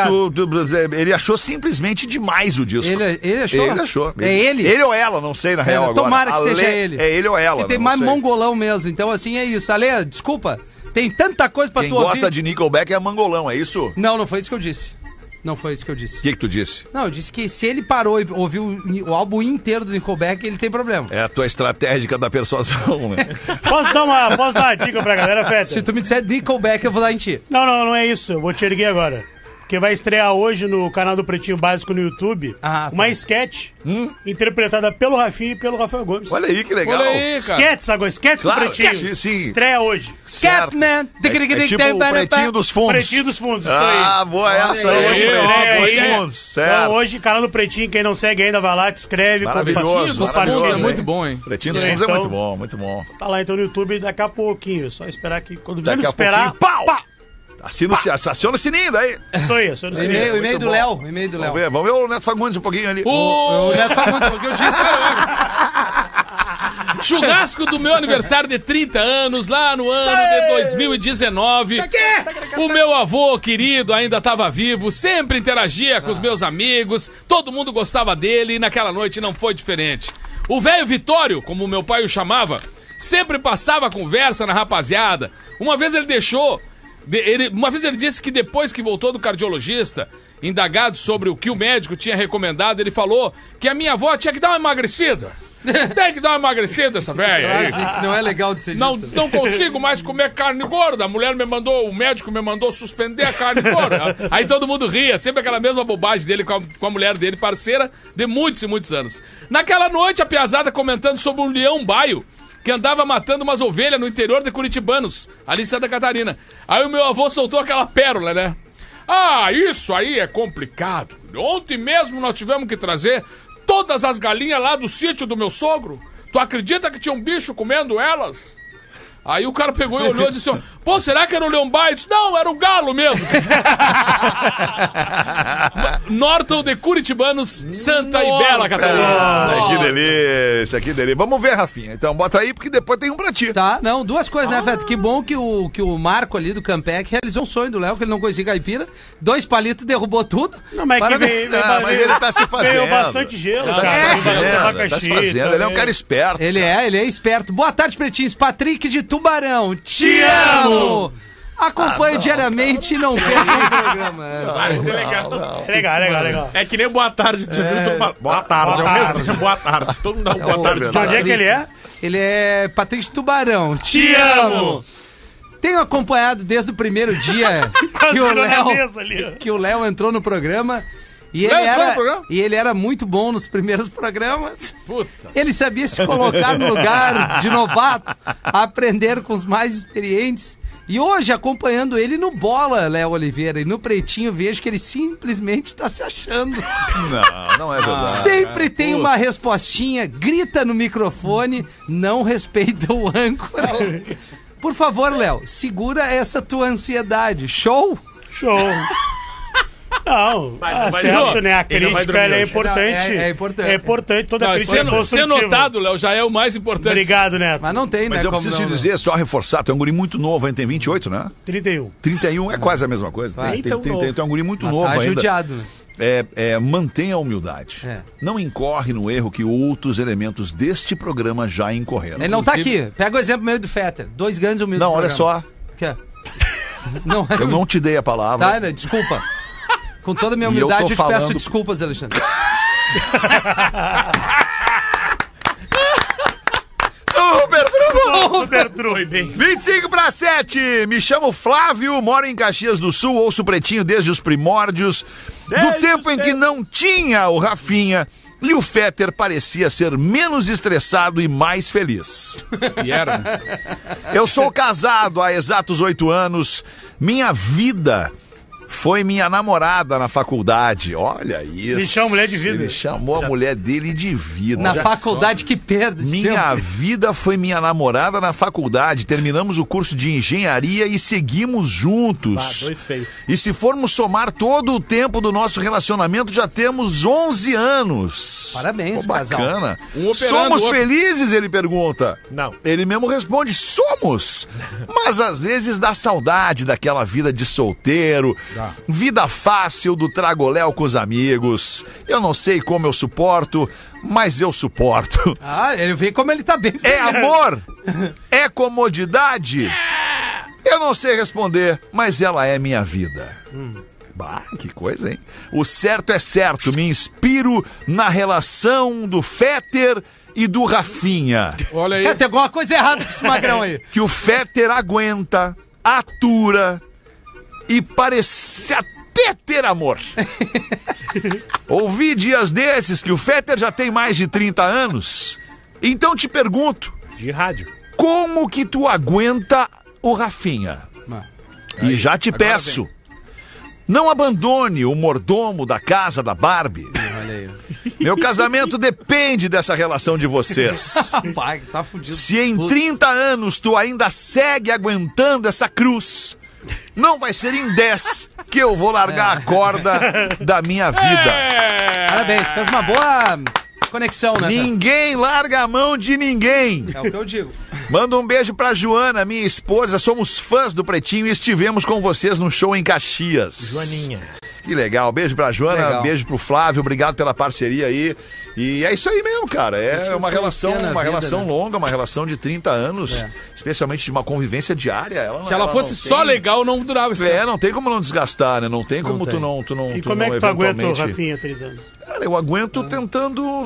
Olha, ele achou simplesmente demais o disco. Ele achou? Ele achou. É ele? Ele ou ela, não sei na real agora. Tomara que seja ele. É ele ou ela. Ele tem não mais sei. mongolão mesmo, então assim é isso. Ale, desculpa, tem tanta coisa pra Quem tu ouvir. gosta de Nickelback é mangolão, é isso? Não, não foi isso que eu disse. Não foi isso que eu disse. O que tu disse? Não, eu disse que se ele parou e ouviu o álbum inteiro do Nickelback, ele tem problema. É a tua estratégica da persuasão, né? Posso dar uma dica pra galera, Feta? Se tu me disser Nickelback, eu vou dar em ti. Não é isso. Eu vou te erguer agora. Porque vai estrear hoje no canal do Pretinho Básico no YouTube uma sketch interpretada pelo Rafinha e pelo Rafael Gomes. Olha aí que legal. Olha aí, cara. Sketch Claro, do Pretinho. sketch, sim. Estreia hoje. Scatman! É tipo o Pretinho dos Fundos. Pretinho dos Fundos, isso aí. Ah, boa essa aí, aí. ó, Pretinho dos aí. Fundos, certo. Então hoje, canal do Pretinho, quem não segue ainda, vai lá, te inscreve. Maravilhoso, Dos maravilhoso, Fundos é hein? muito bom, hein? Pretinho dos Sim, Fundos é então- muito bom, muito bom. Tá lá então no YouTube daqui a pouquinho. Só esperar que quando Daqui menos a esperar. pouquinho, pau! Aciona o sininho daí. Isso aí, só no O e-mail do bom. Léo. O e-mail do Léo. Vamos ver o Neto Fagundes um pouquinho ali. O Neto Fagundes, o que eu disse. Churrasco do meu aniversário de 30 anos, lá no ano de 2019. O meu avô querido ainda estava vivo, sempre interagia com os meus amigos, todo mundo gostava dele e naquela noite não foi diferente. O velho Vitório, como meu pai o chamava, sempre passava conversa na rapaziada. Uma vez ele deixou Uma vez ele disse que depois que voltou do cardiologista, indagado sobre o que o médico tinha recomendado, ele falou que a minha avó tinha que dar uma emagrecida. Tem que dar uma emagrecida essa velha aí. Que não é legal de ser Não consigo mais comer carne gorda. O médico me mandou suspender a carne gorda. Aí todo mundo ria, sempre aquela mesma bobagem dele com a mulher dele, parceira de muitos e muitos anos. Naquela noite, a piazada comentando sobre um leão baio que andava matando umas ovelhas no interior de Curitibanos, ali em Santa Catarina. Aí o meu avô soltou aquela pérola, né? Ah, isso aí é complicado. Ontem mesmo nós tivemos que trazer todas as galinhas lá do sítio do meu sogro. Tu acredita que tinha um bicho comendo elas? Aí o cara pegou e olhou e disse assim, pô, será que era o leão baio? Disse, não, era o galo mesmo. Norton de Curitibanos, Santa e Bela Catarina. Que delícia, que delícia. Vamos ver, Rafinha. Então bota aí, porque depois tem um pra ti. Tá, não, duas coisas, né, Feto? Que bom que o Marco ali do Campec realizou um sonho do Léo, que ele não conhecia caipira. 2 palitos, derrubou tudo. Não, mas mas ele tá se fazendo. Ganhou bastante gelo. Tá se fazendo. Ele é um cara esperto. Ele é esperto. Boa tarde, pretinhos. Patrick de Tubarão, te amo! Acompanhe diariamente e não perca o programa. Vai ser legal. Legal. É que nem boa tarde. Boa tarde, é o mesmo tempo, boa tarde. Todo mundo dá um boa tarde. De onde é que ele é? Ele é Patrick de Tubarão, te amo! Tenho acompanhado desde o primeiro dia que o Léo entrou no programa. E ele era muito bom nos primeiros programas. Puta. Ele sabia se colocar no lugar de novato, aprender com os mais experientes. E hoje, acompanhando ele no Bola, Léo Oliveira, e no Pretinho, vejo que ele simplesmente está se achando. Não é verdade. Sempre tem uma respostinha, grita no microfone, não respeita o âncora. Por favor, Léo, segura essa tua ansiedade. Show? Não, certo, né? A crítica é importante. É importante, toda a crítica é construtiva. Ser notado, Léo, já é o mais importante. Obrigado, Neto. Mas não tem, né? Mas eu preciso te dizer, só reforçar, tu é um guri muito novo, ainda tem 28, né? 31. 31 é quase a mesma coisa. Tem 31, tu é um guri muito novo ainda. Judiado. Mantenha a humildade. Não incorre no erro que outros elementos deste programa já incorreram. Ele não tá aqui. Pega o exemplo meio do Fetter. 2 grandes humildes. Não, olha só. Não, eu não te dei a palavra. Tá, né? Desculpa. Com toda a minha humildade, eu te peço desculpas, Alexandre. Super True. 25/7. Me chamo Flávio, moro em Caxias do Sul, ouço o Pretinho desde os primórdios. Do tempo em que não tinha o Rafinha e o Fetter parecia ser menos estressado e mais feliz. E era. Eu sou casado há exatos 8 anos. Minha vida foi minha namorada na faculdade. Olha isso. Ele chamou a mulher de vida. Ele chamou a mulher dele de vida. Na faculdade, que perda. Minha vida foi minha namorada na faculdade. Terminamos o curso de engenharia e seguimos juntos. 2 feios. E se formos somar todo o tempo do nosso relacionamento, já temos 11 anos. Parabéns, bacana. Somos felizes, ele pergunta. Não. Ele mesmo responde, somos. Mas às vezes dá saudade daquela vida de solteiro. Vida fácil do tragoléu com os amigos. Eu não sei como eu suporto, mas eu suporto. Ele vê como ele tá bem feliz. É amor? É comodidade? Eu não sei responder, mas ela é minha vida. Bah, que coisa, hein? O certo é certo, me inspiro na relação do Fetter e do Rafinha. Olha aí. Tem alguma coisa errada com esse magrão aí. Que o Fetter aguenta, atura e parece até ter amor. Ouvi dias desses que o Fetter já tem mais de 30 anos. Então te pergunto. De rádio. Como que tu aguenta o Rafinha? E já te peço. Não abandone o mordomo da casa da Barbie. Olha aí. Meu casamento depende dessa relação de vocês. Pai, tá fudido. Se em 30 anos tu ainda segue aguentando essa cruz, não vai ser em 10 que eu vou largar a corda da minha vida. Parabéns, fez uma boa conexão, né? Ninguém larga a mão de ninguém. É o que eu digo. Manda um beijo pra Joana, minha esposa. Somos fãs do Pretinho e estivemos com vocês no show em Caxias. Joaninha. Que legal. Beijo pra Joana, beijo pro Flávio, obrigado pela parceria aí. E é isso aí mesmo, cara. É uma relação longa, uma relação de 30 anos, especialmente de uma convivência diária. Se ela fosse só legal, não durava isso. Não tem como não desgastar, né? Não tem como tu não. E como é que tu aguenta o Rafinha 30 anos? Cara, eu aguento tentando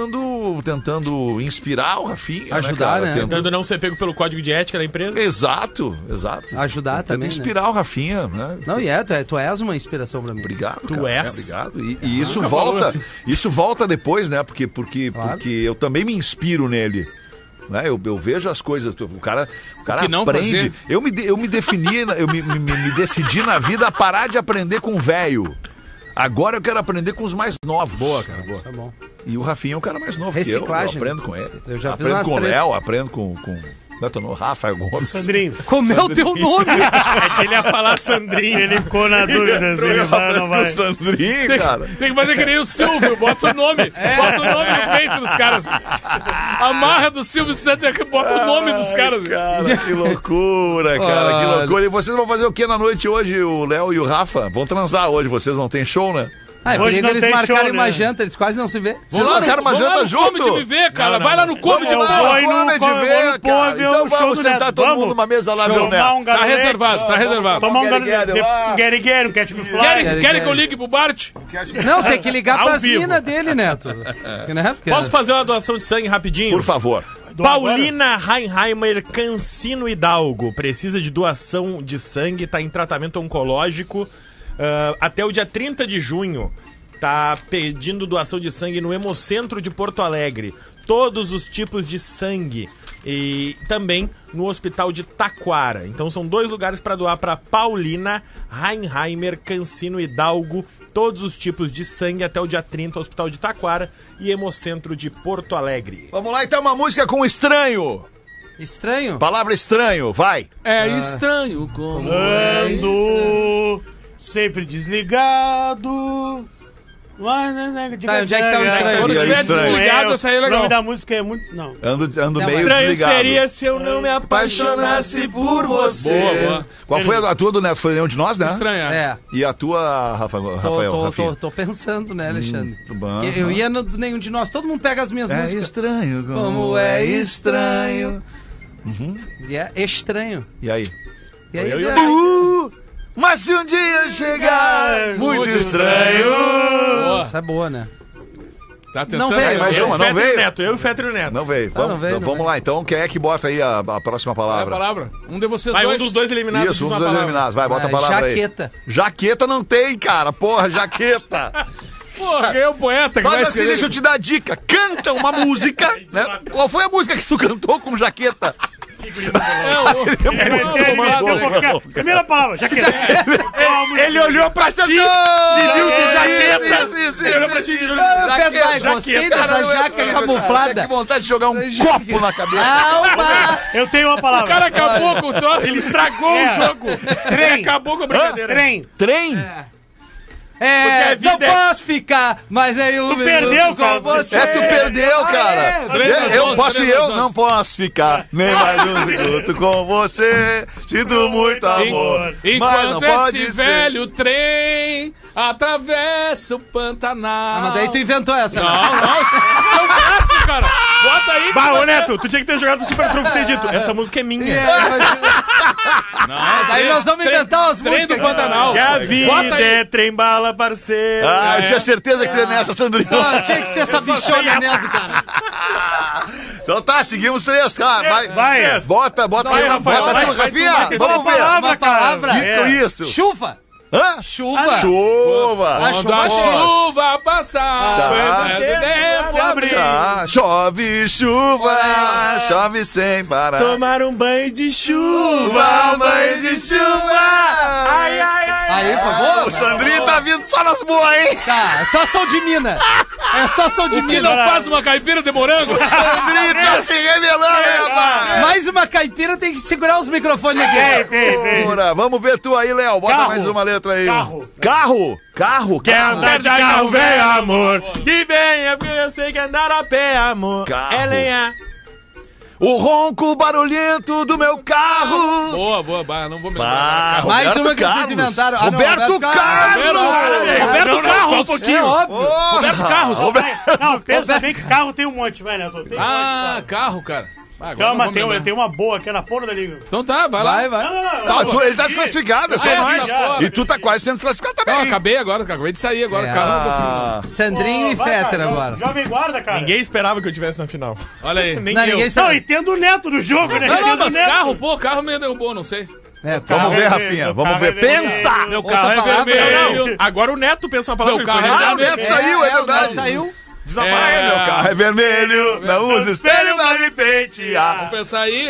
inspirar o Rafinha. Ajudar, né? Tentando não ser pego pelo código de ética da empresa. Exato. Ajudar também, inspirar o Rafinha, né? Não, tu és uma inspiração pra mim. Obrigado, Tu cara. és. Obrigado. E isso volta depois, né? Porque eu também me inspiro nele. Né? Eu vejo as coisas, o cara aprende. Eu me defini, eu me decidi na vida a parar de aprender com o velho. Agora eu quero aprender com os mais novos. Boa, cara, boa. Tá bom. E o Rafinha é um cara mais novo Reciclagem, que eu aprendo com ele. Eu já aprendo com o Léo, aprendo com Rafael Gomes. Sandrinho. Como é o teu nome? É que ele ia falar Sandrinho. Ele ficou na dúvida se ele vai ou não vai. Sandrinho, cara. Tem que fazer que nem o Silvio, bota o nome. Bota o nome no peito dos caras. A marra do Silvio Santos é que bota o nome dos caras. Cara, que loucura, cara, que loucura. E vocês vão fazer o que na noite hoje, o Léo e o Rafa? Vão transar hoje, vocês não tem show, né? Hoje não eles marcaram uma janta, eles quase não se vê. Vocês marcaram uma janta junto? Comedy me ver, cara. Vai lá no Comedy me ver, cara. Então vamos sentar todo mundo numa mesa lá, meu Neto. Tá reservado. Tomar um guerigueiro, um ketchup fly. Querem que eu ligue pro Bart? Não, tem que ligar pras minas dele, Neto. Posso fazer uma doação de sangue rapidinho? Por favor. Paulina Heinheimer Cancino Hidalgo precisa de doação de sangue, tá em tratamento oncológico. Até o dia 30 de junho, tá pedindo doação de sangue no Hemocentro de Porto Alegre. Todos os tipos de sangue. E também no Hospital de Taquara. Então são 2 lugares para doar para Paulina Heinheimer Cancino Hidalgo. Todos os tipos de sangue até o dia 30, Hospital de Taquara e Hemocentro de Porto Alegre. Vamos lá então, uma música com estranho. Estranho? Palavra estranho, vai. É estranho como ando sempre desligado. Tá, onde é que tá o estranho? Quando tiver desligado, essa aí é legal. O nome da música é muito... Não. Ando meio estranho desligado. seria se eu não me apaixonasse por você. Boa. Qual foi a tua do Neto? Foi nenhum de nós, né? Estranho. É. E a tua, Rafael? Tô pensando, né, Alexandre? Bom. Eu ia no nenhum de nós. Todo mundo pega as minhas músicas. É estranho. Como é estranho. E é estranho. E aí? E aí? Mas se um dia chegar muito estranho. Essa é boa, né? Tá tentando. Não veio. Mais uma, não veio? Eu e o Fetter e o Neto. Não veio. Vamos lá, então. Quem é que bota aí a próxima palavra? Um de vocês Vai, dois. um dos dois eliminados. Isso, um dos dois eliminados. Vai, bota a palavra jaqueta. aí. Jaqueta não tem, cara. Porra, jaqueta. Porra, quem é o poeta que Mas vai assim, escrever? deixa eu te dar a dica. Canta uma música, né? Qual foi a música que tu cantou com jaqueta? Primeira palavra, jaqueta. Ele olhou pra ti, te viu de jaqueta. Ele olhou pra ti de jaqueta. Gostei dessa jaca camuflada. Que vontade de jogar um copo na cabeça. Alma! Eu tenho uma palavra. O cara acabou com o troço. Ele estragou o jogo. Trem. Acabou com a brincadeira. Trem? Não posso ficar, mas aí o Tu perdeu, cara. Tu perdeu, cara. Eu não posso ficar nem mais um minuto com você. Sinto muito amor. Mas não Enquanto pode esse ser. velho trem atravessa o Pantanal. Mas daí tu inventou essa, né? Não, é um clássico, cara. Bota aí. Bah, ô Neto, tu tinha que ter jogado o Super Trunfo e ter dito, essa música é minha. Não, Daí nós vamos inventar as trem músicas do Pantanal. Que a Bota vida aí. é trem-bala, parceiro. Eu tinha certeza que tu ia nessa, Sandrinho. Não, tinha que ser essa bichona mesmo, cara. Então tá, seguimos 3, cara. Vai. Bota aí, Rafael, vai, Rafinha. Vamos ver. Uma palavra. Dito isso. Chuva. Hã? Chuva. Chuva. A Quando a chuva passar, Tá. desce abrir. Tá. Chove, chuva, chove sem parar. Tomar um banho de chuva, Um banho de chuva. Ai, ai, ai. Aí, por favor. O Sandrinho tá vindo só nas boas, hein? Tá, é só som de mina. É só som de E mina. não faz uma caipira de morango? O Sandrinho tá se revelando, hein, rapaz? Mais uma caipira tem que segurar os microfones aqui. Tem. Ora, vamos ver tu aí, Léo. Bota Carro. mais uma letra aí. Carro. Carro? Quer andar de carro, vem, amor. Que venha, porque eu sei que andar a pé, amor. Carro. É lenha. O ronco barulhento do meu carro. Boa, não vou me lembrar. Mais uma que vocês inventaram. Roberto Carlos! Roberto Carlos, um pouquinho. É óbvio. Roberto Carlos. Não, pensa bem que carro tem um monte, vai, né? Carro, cara. Calma, tem uma boa que é na porra da língua. Então tá, vai lá. Vai. Não. Ele tá desclassificado, é só nós. E tu tá quase sendo desclassificado também. Não, acabei de sair agora. Carro. Sandrinho e Fetter agora. Jovem Guarda, cara. Ninguém esperava que eu estivesse na final. Olha aí. Ninguém Não, esperava. e tendo o Neto no jogo, né? Não, mas carro me derrubou, não sei. Vamos ver, Rafinha. Vamos ver. Pensa! Meu carro é vermelho. Não, agora o Neto pensa uma palavra. Meu carro é O Neto saiu, é verdade. Saiu. Meu carro é vermelho, não usa espelho pra me pentear. Vamos pensar aí.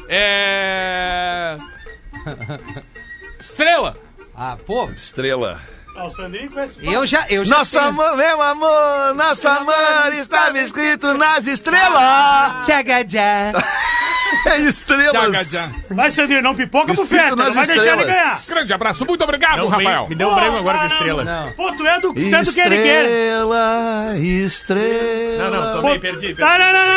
Estrela. Estrela. O Sandrinho conhece. Eu já Nosso amor, meu amor, nosso amor estava escrito nas estrelas. Tchagadjá. Estrelas. Vai, Sandrinho, não pipoca pro Escrito Fetter, não nas vai deixar ele ganhar. Grande abraço, muito obrigado, Rafael. Me deu um branco agora com estrela. Não. Pô, tu é do que ele quer. Estrela. Não, tomei, perdi. Não.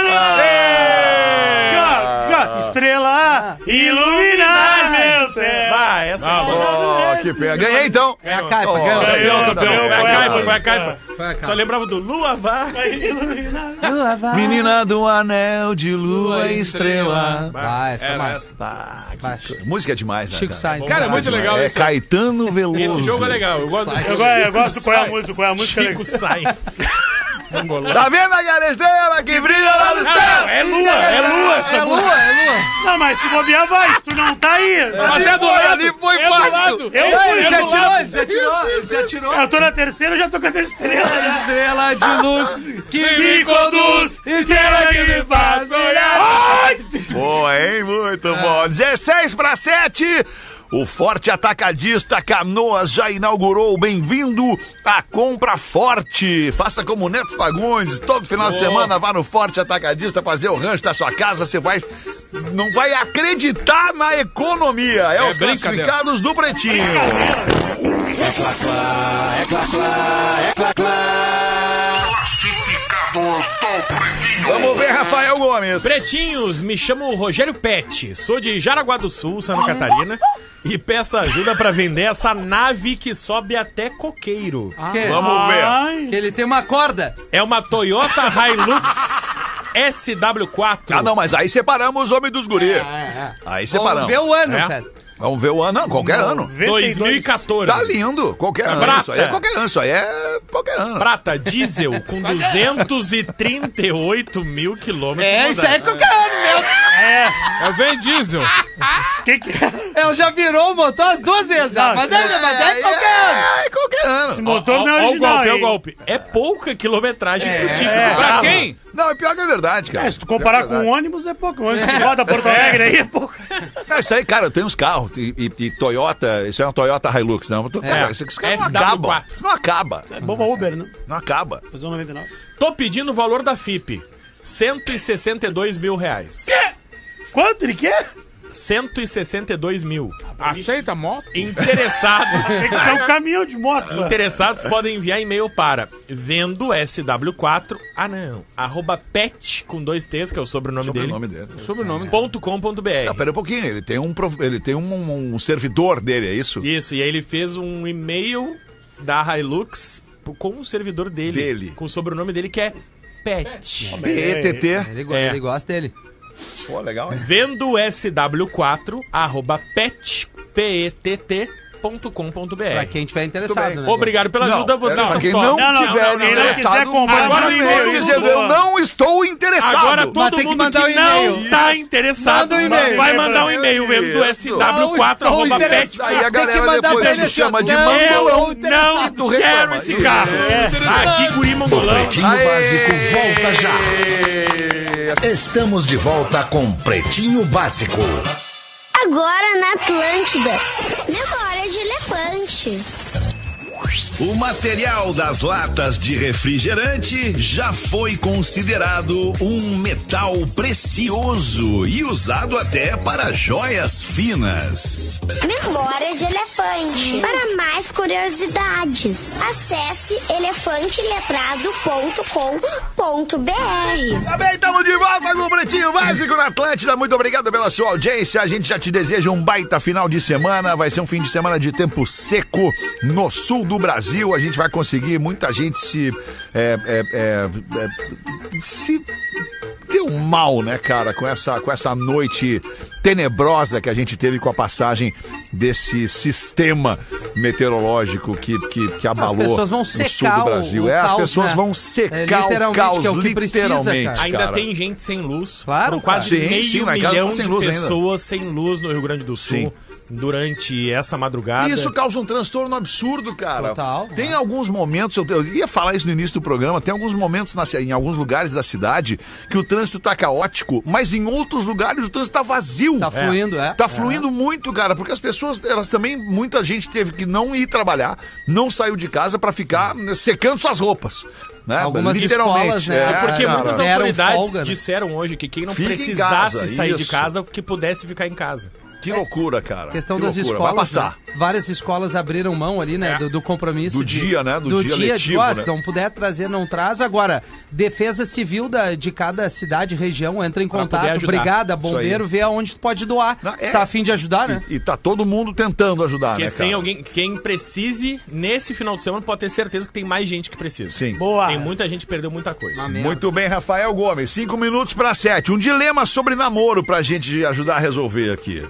Estrela, iluminar meu céu. Vai, essa Que pena. Ganhei então. É a caipa, Foi a caipa. Foi a caipa. Só lembrava do Lua Vá. Menina do anel de lua e estrela. Essa é massa. Música é demais, né? Chico Sainz. Cara, é muito legal É esse. Caetano Veloso. Esse jogo é legal, eu gosto desse jogo. Eu gosto qual é a música, Chico Sainz. Tá vendo aquela estrela que brilha lá no céu? É lua. Não, mas se bobear vai, se tu não tá aí. Mas é do lado. Ali foi fácil. Ele já tirou. Eu tô na terceira, eu já tô com a estrela. Estrela de luz que Me conduz, estrela que me faz olhar. Boa, hein? Muito bom. 16:07. O Forte Atacadista Canoas já inaugurou. Bem-vindo à Compra Forte. Faça como o Neto Fagundes. Todo final de semana vá no Forte Atacadista fazer o rancho da sua casa. Você não vai acreditar na economia. É os classificados do Pretinho. Vamos ver, Rafael Gomes. Pretinhos, me chamo Rogério Pet, sou de Jaraguá do Sul, Santa Catarina, e peço ajuda pra vender essa nave que sobe até coqueiro. Vamos ver. Que ele tem uma corda. É uma Toyota Hilux SW4. Ah, não, mas aí separamos o homem dos guri. Aí separamos. Vamos ver o ano, Fed. Vamos ver o ano. Não, qualquer ano. 2014. Tá lindo. Qualquer ano. Prata. Isso aí é qualquer ano. Isso aí é qualquer ano. Prata diesel com 238 mil quilômetros. Isso aí é qualquer ano mesmo. É Vin Diesel. Já virou o motor as duas vezes já. Mas é qualquer ano. É qualquer ano. Esse motor não é original, o golpe. É pouca quilometragem pro tipo de Pra carro. quem? Não, é pior que é verdade, cara. Se tu comparar com ônibus, é pouco. O ônibus que roda Porto Alegre aí é pouco. Não, isso aí, cara, eu tenho uns carros e Toyota, isso é uma Toyota Hilux, não. Cara, esse carro não acaba. Isso não acaba. É bom pra Uber, né? Não acaba. Fazer um 99. Tô pedindo o valor da FIP. 162 mil reais. Quanto ele quer? 162 mil. Aceita a moto? Interessados. Tem que ser um caminhão de moto. Cara. Interessados podem enviar e-mail para vendo SW4, @pet, com 2 T's, que é o sobrenome dele, Sobrenome. .com.br. Não, pera um pouquinho, ele tem um servidor dele, é isso? Isso, e aí ele fez um e-mail da Hilux com o servidor dele. Com o sobrenome dele, que é Pet. PETT. Ele gosta dele. Pô, legal, hein? Vendo SW4, @pet.com.br. Pra quem tiver interessado, né? Obrigado pela ajuda, vocês pra são quem top. não tiver quem não interessado, quiser comprar, agora manda um e-mail e-mail dizendo eu não estou interessado. Agora Mas todo tem que mundo mandar que um e-mail. não tá interessado Manda um e-mail. vai mandar um e-mail vendo Isso. SW4, @pet. Aí a Tem que galera mandar depois pra te ele chama assim, de ó, não, mangolão. Não tu reclama. quero esse carro. Isso. Aqui, guri mongolão. Pretinho Básico volta já. Estamos de volta com Pretinho Básico. Agora na Atlântida. Memória de elefante. O material das latas de refrigerante já foi considerado um metal precioso e usado até para joias finas. Memória de elefante. Para mais curiosidades, acesse elefanteletrado.com.br. Tá bem, estamos de volta com o Pretinho Básico na Atlântida. Muito obrigado pela sua audiência. A gente já te deseja um baita final de semana. Vai ser um fim de semana de tempo seco no sul do Brasil. A gente vai conseguir, muita gente se deu mal, né, cara, com essa noite tenebrosa que a gente teve com a passagem desse sistema meteorológico que abalou o sul do Brasil. As pessoas vão secar o caos, literalmente. Ainda tem gente sem luz. Claro, quase meio milhão de pessoas ainda. sem luz no Rio Grande do Sul. Sim. Durante essa madrugada. Isso causa um transtorno absurdo, cara. Total. Tem alguns momentos, eu ia falar isso no início do programa, tem alguns momentos em alguns lugares da cidade que o trânsito tá caótico, mas em outros lugares o trânsito tá vazio. Tá fluindo, Tá fluindo muito, cara, porque as pessoas, elas também, muita gente teve que não ir trabalhar, não saiu de casa pra ficar secando suas roupas. Né? Algumas escolas, né? Porque muitas autoridades folga, disseram hoje que quem não fica precisasse sair de casa, que pudesse ficar em casa. Que loucura, cara. Questão que das loucura. escolas. Vai passar. Né? Várias escolas abriram mão ali, né? Do compromisso. Do dia, né? Do dia letivo, né? né? Se não puder trazer, não traz. Agora, Defesa Civil de cada cidade, região, entra em contato. Brigada, bombeiro, vê aonde tu pode doar. Tá a fim de ajudar, né? E tá todo mundo tentando ajudar, né, tem alguém, quem precise, nesse final de semana, pode ter certeza que tem mais gente que precisa. Sim. Boa. Tem muita gente que perdeu muita coisa. Muito bem, Rafael Gomes. 5 minutos para 7. Um dilema sobre namoro pra gente ajudar a resolver aqui.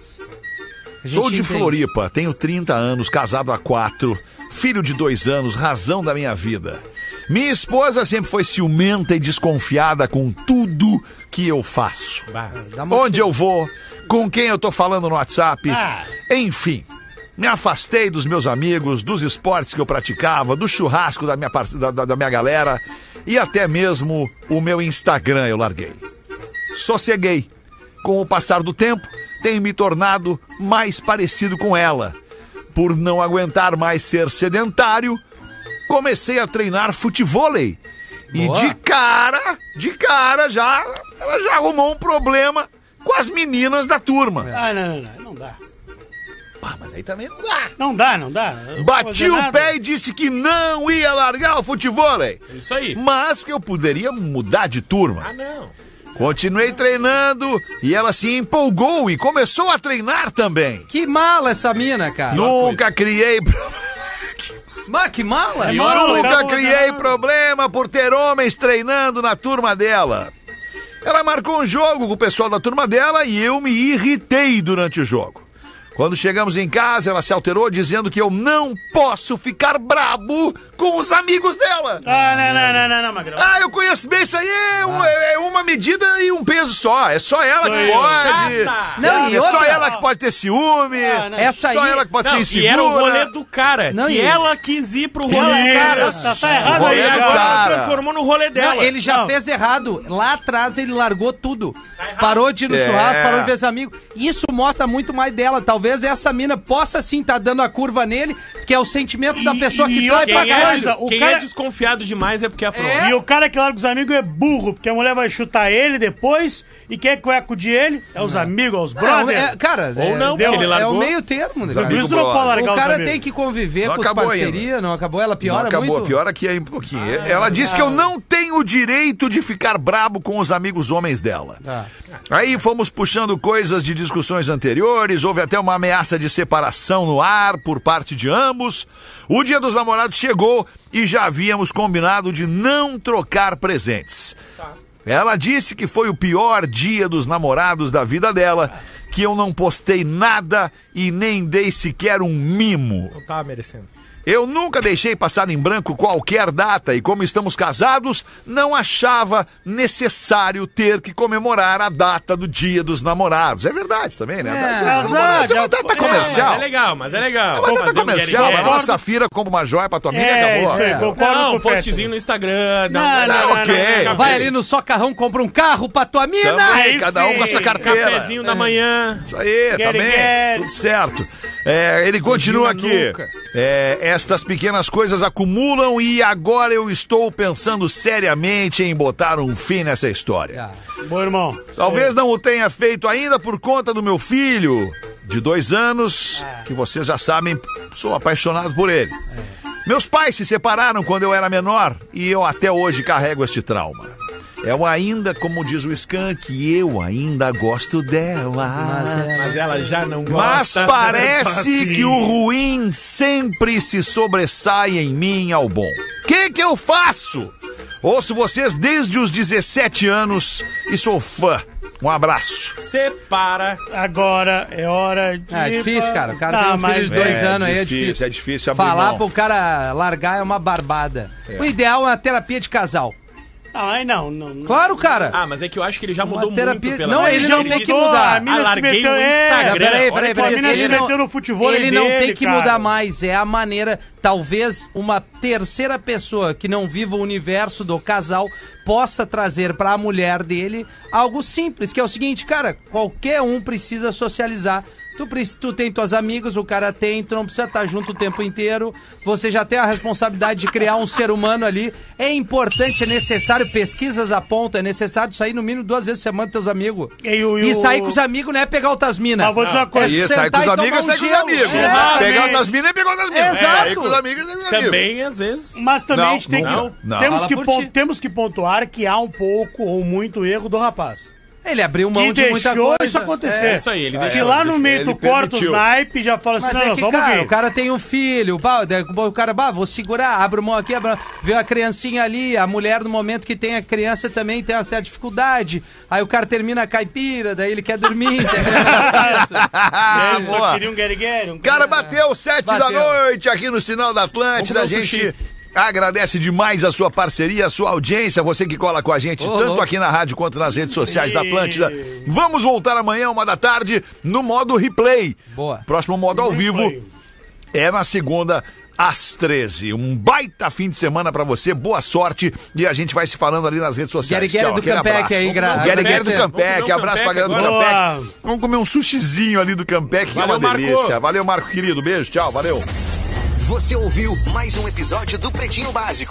Sou de Floripa, tenho 30 anos, casado há 4, filho de 2 anos, razão da minha vida. Minha esposa sempre foi ciumenta e desconfiada com tudo que eu faço. Onde eu vou, com quem eu tô falando no WhatsApp, enfim. Me afastei dos meus amigos, dos esportes que eu praticava, do churrasco da minha galera e até mesmo o meu Instagram eu larguei. Sosseguei. Com o passar do tempo, tenho me tornado mais parecido com ela. Por não aguentar mais ser sedentário, comecei a treinar futevôlei. E de cara, ela já arrumou um problema com as meninas da turma. Não dá. Mas aí também não dá. Não dá. Bati o pé e disse que não ia largar o futevôlei. Isso aí. Mas que eu poderia mudar de turma. Não. Continuei treinando e ela se empolgou e começou a treinar também. Que mala essa mina, cara. Nunca criei... Mas que mala? Nunca criei problema por ter homens treinando na turma dela. Ela marcou um jogo com o pessoal da turma dela e eu me irritei durante o jogo. Quando chegamos em casa, ela se alterou dizendo que eu não posso ficar brabo com os amigos dela. Não, Magrão. Eu conheço bem isso aí, é uma medida e um peso só. É só ela que pode. Não, é só ela que pode ter ciúme. Essa só aí... ela que pode ser insegura. E era o rolê do cara. Ela quis ir pro rolê do cara. Tá errado aí, agora ela transformou no rolê dela. Não, ele já fez errado. Lá atrás ele largou tudo. Parou de ir no churrasco, parou de ver os amigos. Isso mostra muito mais dela. Talvez essa mina possa sim estar dando a curva nele, que é o sentimento da pessoa que trai pra casa. Quem é desconfiado demais é porque aprovou. E o cara que larga os amigos é burro, porque a mulher vai chutar ele depois, e quem é que vai acudir ele? É os amigos, os brothers. Ou não, porque ele largou. É o meio termo, né? O cara tem que conviver com as parcerias, não acabou? Ela piora muito. Acabou, piora que é um pouquinho. Ela disse que eu não tenho o direito de ficar brabo com os amigos homens dela. Aí fomos puxando coisas de discussões anteriores, houve até uma ameaça de separação no ar por parte de ambos. O Dia dos Namorados chegou e já havíamos combinado de não trocar presentes. Ela disse que foi o pior Dia dos Namorados da vida dela, que eu não postei nada e nem dei sequer um mimo. Não tava merecendo. Eu nunca deixei passar em branco qualquer data e, como estamos casados, não achava necessário ter que comemorar a data do Dia dos Namorados. É verdade também, né? É uma data comercial. Mas é legal. É uma data comercial. A nossa Safira compra uma joia pra tua amiga e acabou. Não, postzinho no Instagram. Ok. Vai ali no Socarrão, compra um carro pra tua mina. Também, cada um com a sua carteira. Cafezinho da manhã. Isso aí, tá bem. Tudo certo. Ele continua aqui. Estas pequenas coisas acumulam e agora eu estou pensando seriamente em botar um fim nessa história. Bom, irmão. Talvez não o tenha feito ainda por conta do meu filho, de 2 anos, que vocês já sabem, sou apaixonado por ele. Meus pais se separaram quando eu era menor e eu até hoje carrego este trauma. Eu ainda, como diz o Skank, eu ainda gosto dela. Mas ela já não gosta. Mas parece que o ruim sempre se sobressai em mim ao bom. O que eu faço? Ouço vocês desde os 17 anos e sou fã. Um abraço. Separa. Agora é hora de... É difícil, cara. O cara tem um filho de 2 anos aí, é difícil. É difícil abrir falar mão. pro cara largar é uma barbada. O ideal é uma terapia de casal. Mas não. Claro, cara. Mas é que eu acho que ele já mudou terapia... muito pela... Não, ele não tem que mudar. Larguei o Instagram. Peraí. Ele meteu no futebol Ele não dele, tem que cara. mudar mais. É a maneira... Talvez uma terceira pessoa que não viva o universo do casal possa trazer pra mulher dele algo simples, que é o seguinte, cara, qualquer um precisa socializar. Tu tem tuas amigos, o cara tem, tu não precisa estar junto o tempo inteiro, você já tem a responsabilidade de criar um ser humano ali. É importante, é necessário, pesquisas apontam, é necessário sair no mínimo 2 vezes por semana com teus amigos. E sair com os amigos não é pegar outras minas. Vou dizer uma coisa. Isso, sair com os amigos, sair com os amigos. Pegar outras minas e pegar outras minas. Exato. Sair com os amigos, sair com os amigos. Também, às vezes. Mas também a gente tem não. temos que pontuar que há um pouco ou muito erro do rapaz. Ele abriu mão Que de muita deixou coisa. isso acontecer. É isso aí, ele Se deixou, lá no meio ele tu corta os permitiu. naipes, já fala assim, Mas não, é não, que, vamos cara, ver. o cara tem um filho, o cara, vou segurar, abre mão aqui, vê a criancinha ali, a mulher no momento que tem a criança também tem uma certa dificuldade, aí o cara termina a caipira, daí ele quer dormir, Ele só queria um guerigueiro. Cara, bateu 7 da noite aqui no Sinal da Atlântida, a gente... Agradece demais a sua parceria, a sua audiência, você que cola com a gente, tanto aqui na rádio quanto nas redes sociais da Atlântida. Vamos voltar amanhã, 13h, no modo replay. Boa. Próximo modo ao vivo é na segunda, às 13h. Um baita fim de semana pra você, boa sorte. E a gente vai se falando ali nas redes sociais. Guerigueira do aquele Campec abraço. aí, Guerigueira do Campec, abraço pra galera do agora. Campec. Vamos comer um sushizinho ali do Campec, que é uma delícia. Valeu, Marco querido, beijo, tchau, valeu. Você ouviu mais um episódio do Pretinho Básico.